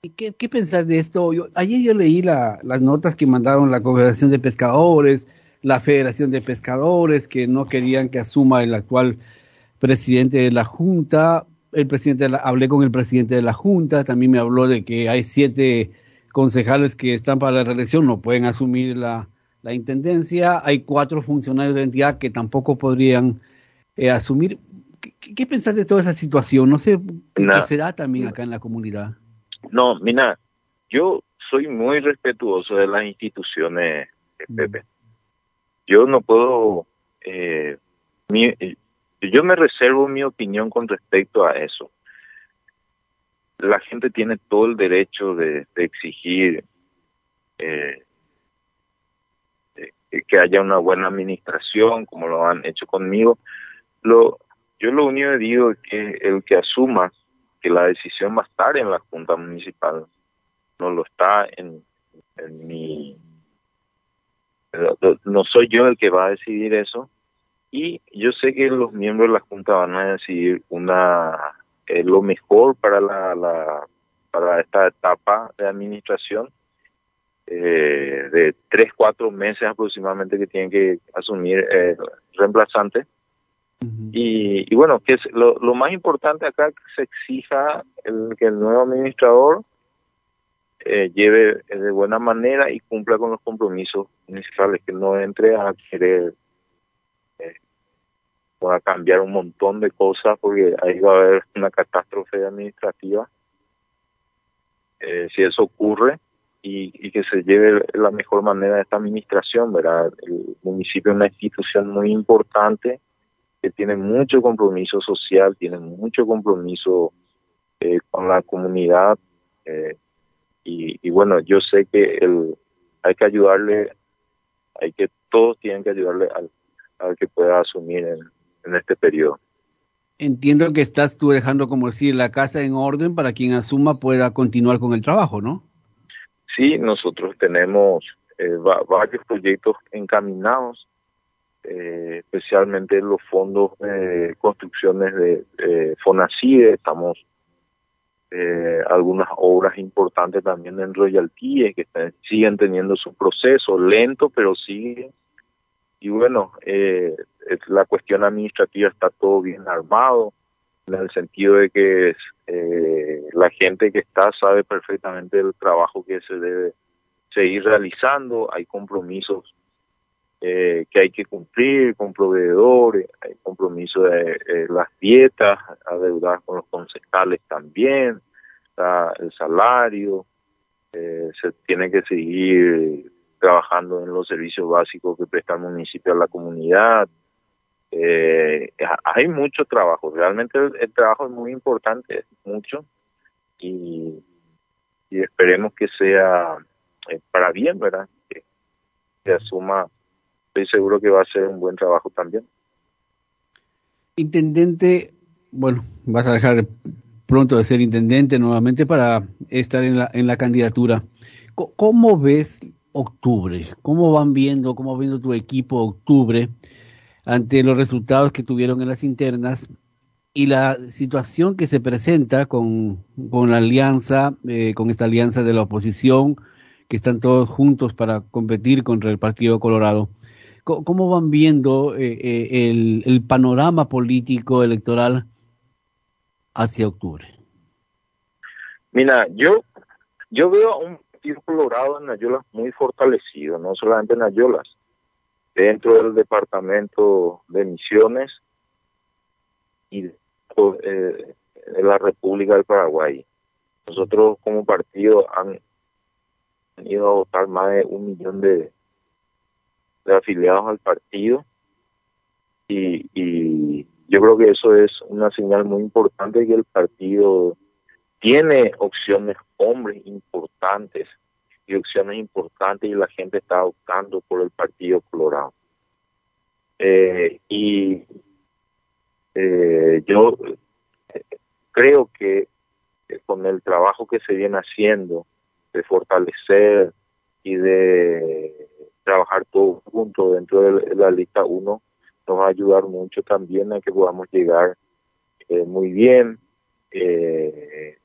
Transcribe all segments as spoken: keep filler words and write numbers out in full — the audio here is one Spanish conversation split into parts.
¿Y qué, qué pensás de esto? Yo, ayer yo leí la- las notas que mandaron la Confederación de Pescadores, la Federación de Pescadores, que no querían que asuma el actual presidente de la Junta. El presidente de la- hablé con el presidente de la Junta, también me habló de que hay siete concejales que están para la reelección, no pueden asumir la, la intendencia. Hay cuatro funcionarios de la entidad que tampoco podrían eh, asumir. ¿Qué, qué, qué pensás de toda esa situación? No sé qué, qué Na- será también acá en la comunidad. no, mira, yo soy muy respetuoso de las instituciones, eh, Mm. Pepe. Yo no puedo, eh, mi- eh, yo me reservo mi opinión con respecto a eso. La gente tiene todo el derecho de, de exigir eh, eh, que haya una buena administración, como lo han hecho conmigo. Lo, yo lo único que digo es que el que asuma que la decisión va a estar en la Junta Municipal, no lo está en, en mi... No soy yo el que va a decidir eso, y yo sé que los miembros de la Junta van a decidir una eh, lo mejor para la, la para esta etapa de administración, eh, de tres, cuatro meses aproximadamente que tienen que asumir eh, reemplazante. Ujú. Y, y bueno, que es lo, lo más importante acá, que se exija el, que el nuevo administrador eh, lleve eh, de buena manera y cumpla con los compromisos municipales, que no entre a querer eh, o a cambiar un montón de cosas, porque ahí va a haber una catástrofe administrativa eh, si eso ocurre, y, y que se lleve la mejor manera esta administración, ¿verdad? El municipio es una institución muy importante que tiene mucho compromiso social, tiene mucho compromiso eh, con la comunidad, eh, y, y bueno, yo sé que el, hay que ayudarle, hay que todos tienen que ayudarle al, al que pueda asumir en, en este periodo. Entiendo que estás tú dejando, como decir, la casa en orden para quien asuma pueda continuar con el trabajo, ¿no? Sí, nosotros tenemos eh, va, varios proyectos encaminados, eh, especialmente los fondos de construcciones de eh, FONACIDE. Estamos eh, algunas obras importantes también en royalties que están- siguen teniendo su proceso lento, pero sigue. Y bueno, eh, es- la cuestión administrativa está todo bien armado, en el sentido de que eh, la gente que está sabe perfectamente el trabajo que se debe seguir realizando. Hay compromisos eh, que hay que cumplir con proveedores, hay compromiso de eh, las dietas adeudadas con los concejales también, está el salario, eh, se tiene que seguir trabajando en los servicios básicos que presta el municipio a la comunidad. Eh, hay mucho trabajo, realmente el, el trabajo es muy importante, es mucho, y, y esperemos que sea eh, para bien, ¿verdad? Que se asuma. Estoy seguro que va a ser un buen trabajo también. Intendente, bueno, vas a dejar pronto de ser intendente nuevamente para estar en la, en la candidatura. Co- ¿Cómo ves octubre? ¿Cómo van viendo, cómo va viendo tu equipo octubre ante los resultados que tuvieron en las internas y la situación que se presenta con, con la alianza, eh, con esta alianza de la oposición, que están todos juntos para competir contra el Partido Colorado? Co- ¿Cómo van viendo eh, eh, el, el panorama político electoral hacia octubre? Mira, yo, yo veo a un partido colorado en Ayolas muy fortalecido, no solamente en Ayolas, dentro del departamento de Misiones y eh, de la República del Paraguay. Nosotros como partido han ido a votar más de un millón de, de afiliados al partido, y, y yo creo que eso es una señal muy importante, que el partido tiene opciones, hombres importantes y opciones importantes, y la gente está optando por el Partido Colorado. Eh, y eh, yo eh, creo que eh, con el trabajo que se viene haciendo de fortalecer y de trabajar todos juntos dentro de la lista uno, nos va a ayudar mucho también a que podamos llegar eh, muy bien. Eh,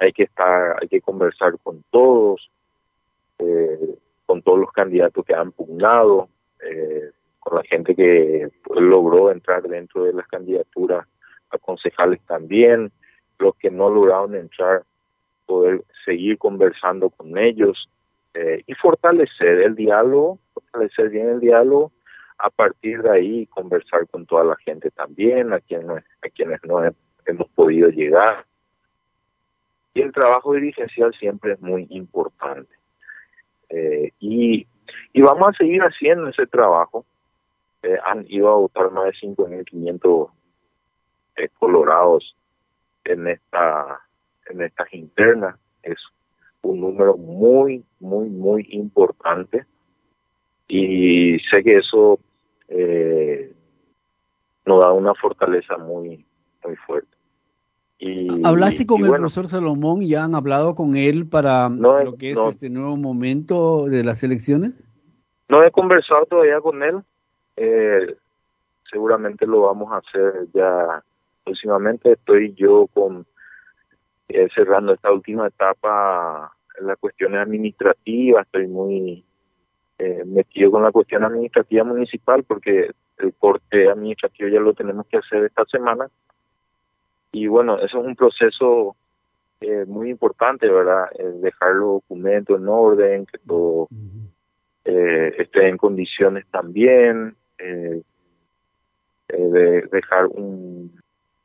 hay que estar, hay que conversar con todos, eh, con todos los candidatos que han pugnado, eh, con la gente que logró entrar dentro de las candidaturas a concejales también, los que no lograron entrar, poder seguir conversando con ellos eh, y fortalecer el diálogo, fortalecer bien el diálogo, a partir de ahí conversar con toda la gente también, a quienes, a quienes no he, hemos podido llegar. Y el trabajo dirigencial siempre es muy importante. Eh, y, y vamos a seguir haciendo ese trabajo. Eh, han ido a votar más de cinco mil quinientos eh, colorados en esta en estas internas. Es un número muy, muy, muy importante. Y sé que eso eh, nos da una fortaleza muy, muy fuerte. Y, ¿Hablaste con y el bueno, profesor Salomón? ¿Ya han hablado con él para no he, lo que es no, este nuevo momento de las elecciones? no he conversado todavía con él. Eh, seguramente lo vamos a hacer ya próximamente. Estoy yo con eh, cerrando esta última etapa en las cuestiones administrativas. Estoy muy eh, metido con la cuestión administrativa municipal porque el corte administrativo ya lo tenemos que hacer esta semana. Y bueno, eso es un proceso eh, muy importante, ¿verdad? Eh, dejar los documentos en orden, que todo eh, esté en condiciones también, eh, eh, de dejar un,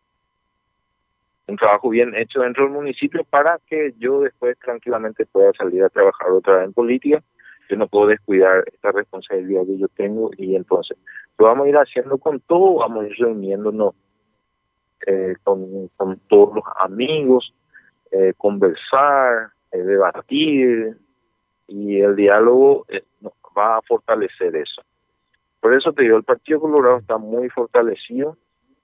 un trabajo bien hecho dentro del municipio para que yo después tranquilamente pueda salir a trabajar otra vez en política. Yo no puedo descuidar esta responsabilidad que yo tengo y entonces lo vamos a ir haciendo con todo, vamos a ir reuniéndonos eh, con, con todos los amigos, eh, conversar, eh, debatir, y el diálogo eh, nos va a fortalecer eso. Por eso te digo, el Partido Colorado está muy fortalecido.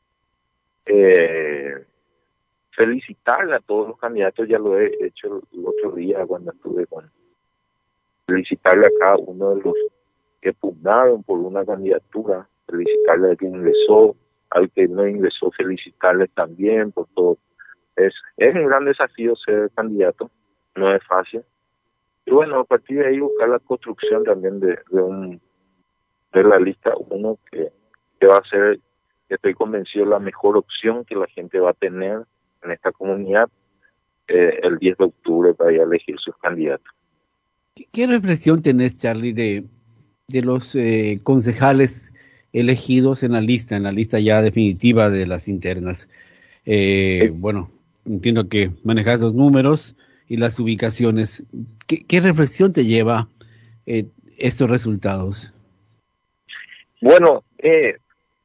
Eh, felicitarle a todos los candidatos, ya lo he hecho el, el otro día cuando estuve con... Felicitarle a cada uno de los que pugnaron por una candidatura, felicitarle al que ingresó, al que no ingresó, felicitarle también por todo. Es, es un gran desafío ser candidato, no es fácil. Y bueno, a partir de ahí buscar la construcción también de, de un de la lista uno que, que va a ser, que estoy convencido, la mejor opción que la gente va a tener en esta comunidad eh, el diez de octubre para ir a elegir sus candidatos. ¿Qué, qué reflexión tenés, Charlie, de, de los eh, concejales elegidos en la lista, en la lista ya definitiva de las internas? Eh, Eh, bueno, entiendo que manejas los números y las ubicaciones. ¿Qué, qué reflexión te lleva eh, estos resultados? bueno, eh,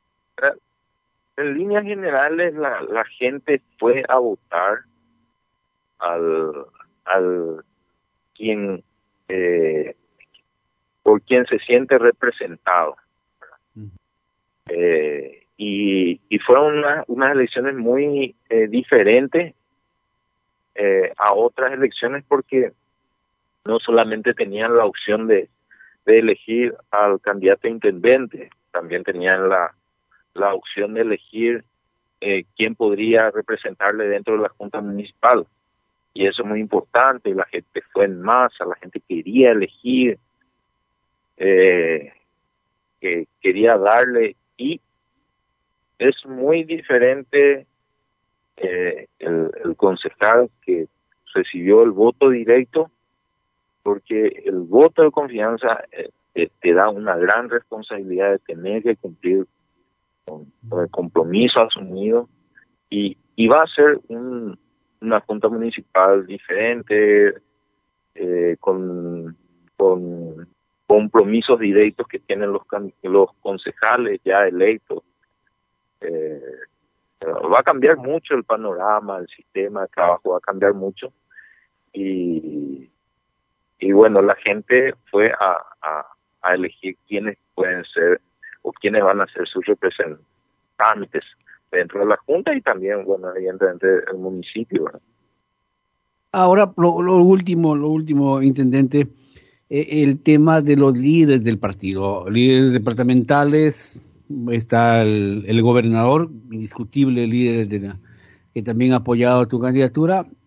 en líneas generales la, la gente fue a votar al, al quien eh, por quien se siente representado. Uh-huh. Eh, y, y fueron una, unas elecciones muy eh, diferentes eh, a otras elecciones porque no solamente tenían la opción de, de elegir al candidato a intendente, también tenían la, la opción de elegir eh, quién podría representarle dentro de la Junta Municipal. Y eso es muy importante, la gente fue en masa, la gente quería elegir, eh, que quería darle, y es muy diferente eh, el, el concejal que recibió el voto directo, porque el voto de confianza eh, te, te da una gran responsabilidad de tener que cumplir con, con el compromiso asumido, y, y va a ser un una junta municipal diferente, eh, con, con compromisos directos que tienen los, los concejales ya electos. Eh, va a cambiar mucho el panorama, el sistema de trabajo va a cambiar mucho. Y, y bueno, la gente fue a, a, a elegir quiénes pueden ser o quiénes van a ser sus representantes dentro de la Junta y también, bueno, evidentemente el municipio, ¿verdad? Ahora, lo, lo último, lo último, intendente, eh, el tema de los líderes del partido, líderes departamentales, está el, el gobernador, indiscutible líder de la, que también ha apoyado tu candidatura,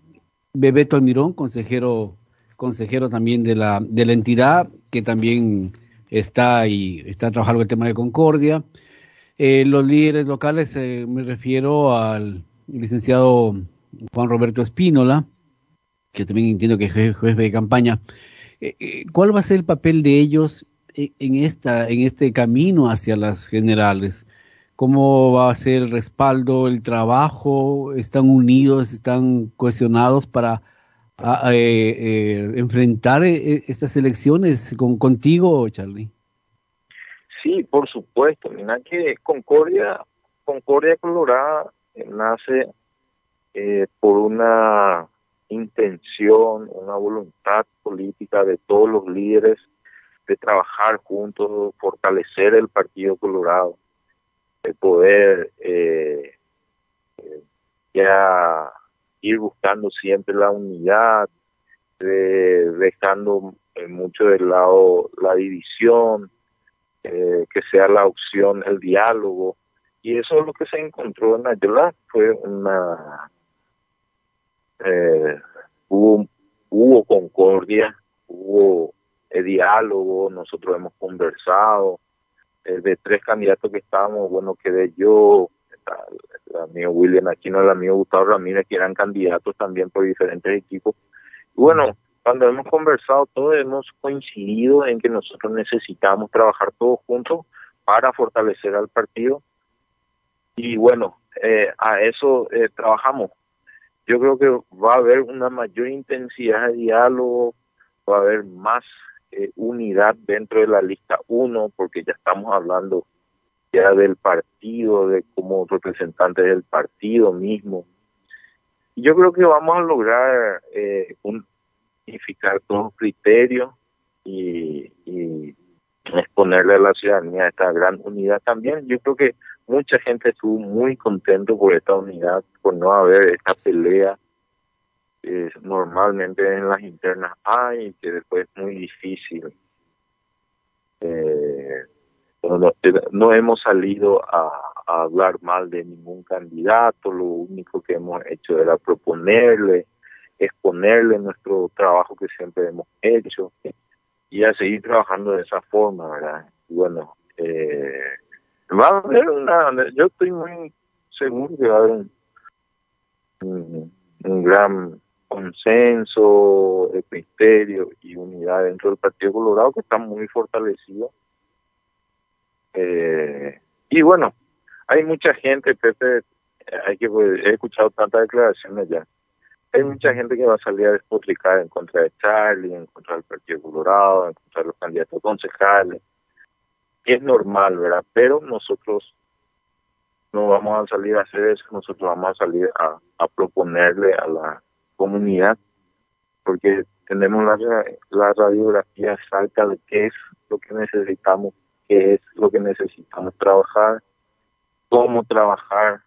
Bebeto Almirón, consejero, consejero también de la, de la entidad, que también está y está trabajando el tema de Concordia. Eh, los líderes locales, eh, me refiero al licenciado Juan Roberto Espínola, que también entiendo que es jefe, jefe de campaña. Eh, eh, ¿Cuál va a ser el papel de ellos en, en esta, en este camino hacia las generales? ¿Cómo va a ser el respaldo, el trabajo? ¿Están unidos, están cohesionados para a- a, eh, eh, enfrentar eh, estas elecciones con, contigo, Charlie? Sí, por supuesto. Mira que Concordia, Concordia Colorada eh, nace eh, por una intención, una voluntad política de todos los líderes de trabajar juntos, fortalecer el Partido Colorado, de poder eh, eh, ya ir buscando siempre la unidad, de, dejando eh, mucho de lado la división, eh, que sea la opción el diálogo. Y eso es lo que se encontró en Ayala, fue una... Eh, hubo, hubo concordia, hubo eh, diálogo, nosotros hemos conversado, eh, de tres candidatos que estábamos, bueno, quedé yo, el, el amigo William Aquino, el amigo Gustavo Ramírez, que eran candidatos también por diferentes equipos. Y bueno, cuando hemos conversado todos hemos coincidido en que nosotros necesitamos trabajar todos juntos para fortalecer al partido. Y bueno, eh, a eso eh, trabajamos. Yo creo que va a haber una mayor intensidad de diálogo, va a haber más eh, unidad dentro de la lista uno, porque ya estamos hablando ya del partido, de como representantes del partido mismo. Y yo creo que vamos a lograr eh, unificar todos los criterios y, y exponerle a la ciudadanía esta gran unidad también. Yo creo que mucha gente estuvo muy contento por esta unidad, por no haber esta pelea que normalmente en las internas hay, que después es muy difícil. Eh, no, no, no hemos salido a, a hablar mal de ningún candidato, lo único que hemos hecho era proponerle, exponerle nuestro trabajo que siempre hemos hecho y a seguir trabajando de esa forma, ¿verdad? Y bueno, eh, va a haber una, yo estoy muy seguro que va a haber un, un, un gran consenso, de criterio y unidad dentro del Partido Colorado, que está muy fortalecido. Eh, y bueno, hay mucha gente, Pepe, hay que he escuchado tantas declaraciones ya. Hay mucha gente que va a salir a despotricar en contra de Charlie, en contra del Partido Colorado, en contra de los candidatos concejales. Y es normal, ¿verdad? Pero nosotros no vamos a salir a hacer eso, nosotros vamos a salir a, a proponerle a la comunidad, porque tenemos la, la radiografía exacta de qué es lo que necesitamos, qué es lo que necesitamos trabajar, cómo trabajar,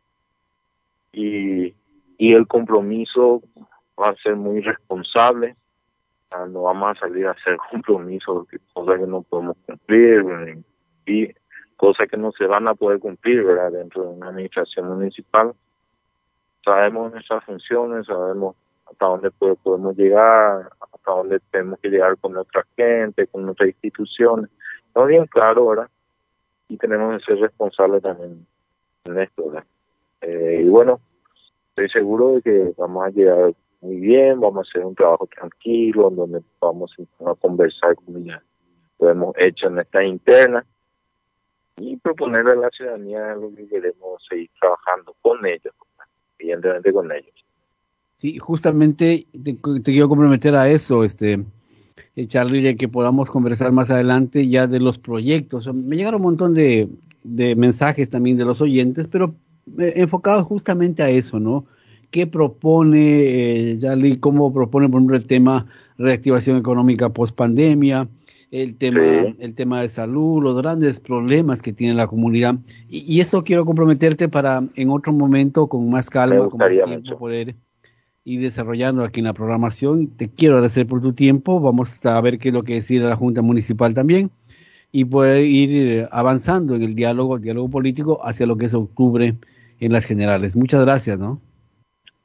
y, y el compromiso va a ser muy responsable. No vamos a salir a hacer compromisos, cosas que no podemos cumplir, y cosas que no se van a poder cumplir, ¿verdad? Dentro de una administración municipal. Sabemos nuestras funciones, sabemos hasta dónde podemos llegar, hasta dónde tenemos que llegar con nuestra gente, con nuestras instituciones. Está bien claro, ¿verdad? Y tenemos que ser responsables también en esto, ¿verdad? Eh, y bueno, estoy seguro de que vamos a llegar muy bien, vamos a hacer un trabajo tranquilo, en donde vamos a conversar como ya lo hemos hecho en esta interna y proponerle a la ciudadanía lo que queremos seguir trabajando con ellos, evidentemente con ellos. Sí, justamente te, te quiero comprometer a eso, este Charlie, de que podamos conversar más adelante ya de los proyectos. Me llegaron un montón de, de mensajes también de los oyentes, pero eh, enfocados justamente a eso, ¿no? ¿Qué propone eh, Charlie? ¿Cómo propone, por ejemplo, el tema reactivación económica post pandemia? El tema, Sí. el tema de salud, los grandes problemas que tiene la comunidad. Y, y eso quiero comprometerte para en otro momento, con más calma, con más tiempo, mucho. poder y desarrollando aquí en la programación. Te quiero agradecer por tu tiempo. Vamos a ver qué es lo que decide la Junta Municipal también y poder ir avanzando en el diálogo, el diálogo político hacia lo que es octubre en las generales. Muchas gracias, ¿no?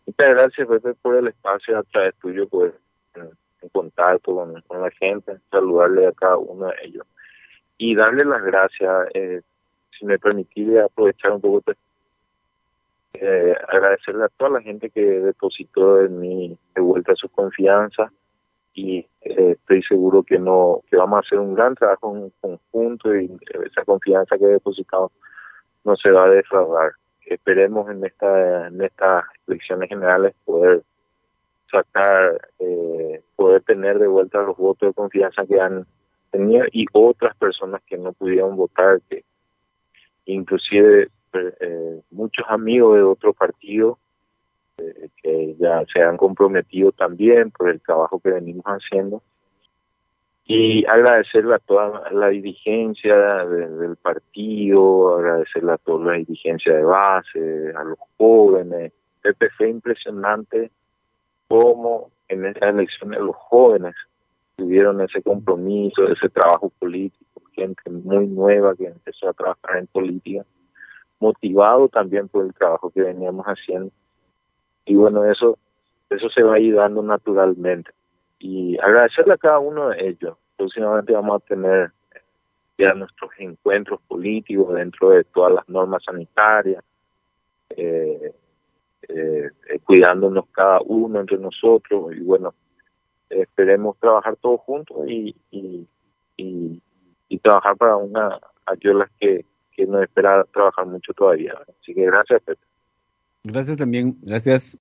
Muchas gracias, Pepe, por el espacio a través tuyo, pues, en, en contacto con, con la gente, saludarle a cada uno de ellos y darle las gracias, eh, si me permitís aprovechar un poco, eh, agradecerle a toda la gente que depositó en mí de vuelta su confianza y eh, estoy seguro que no que vamos a hacer un gran trabajo en conjunto y esa confianza que he depositado no se va a defraudar. Esperemos en esta en estas elecciones generales poder sacar, eh, poder tener de vuelta los votos de confianza que han tenido y otras personas que no pudieron votar, que inclusive eh, muchos amigos de otro partido eh, que ya se han comprometido también por el trabajo que venimos haciendo. Y agradecerle a toda la dirigencia de, del partido, agradecerle a toda la dirigencia de base, a los jóvenes. Pepe, fue impresionante cómo en esas elecciones los jóvenes tuvieron ese compromiso, ese trabajo político, gente muy nueva que empezó a trabajar en política, motivado también por el trabajo que veníamos haciendo. Y bueno, eso, eso se va a ir dando naturalmente. Y agradecerle a cada uno de ellos. Próximamente vamos a tener ya nuestros encuentros políticos dentro de todas las normas sanitarias, eh, eh, eh, cuidándonos cada uno entre nosotros. Y bueno, eh, esperemos trabajar todos juntos y, y, y, y trabajar para una Ayuela que, que nos espera trabajar mucho todavía. Así que gracias, Pepe. Gracias también, gracias.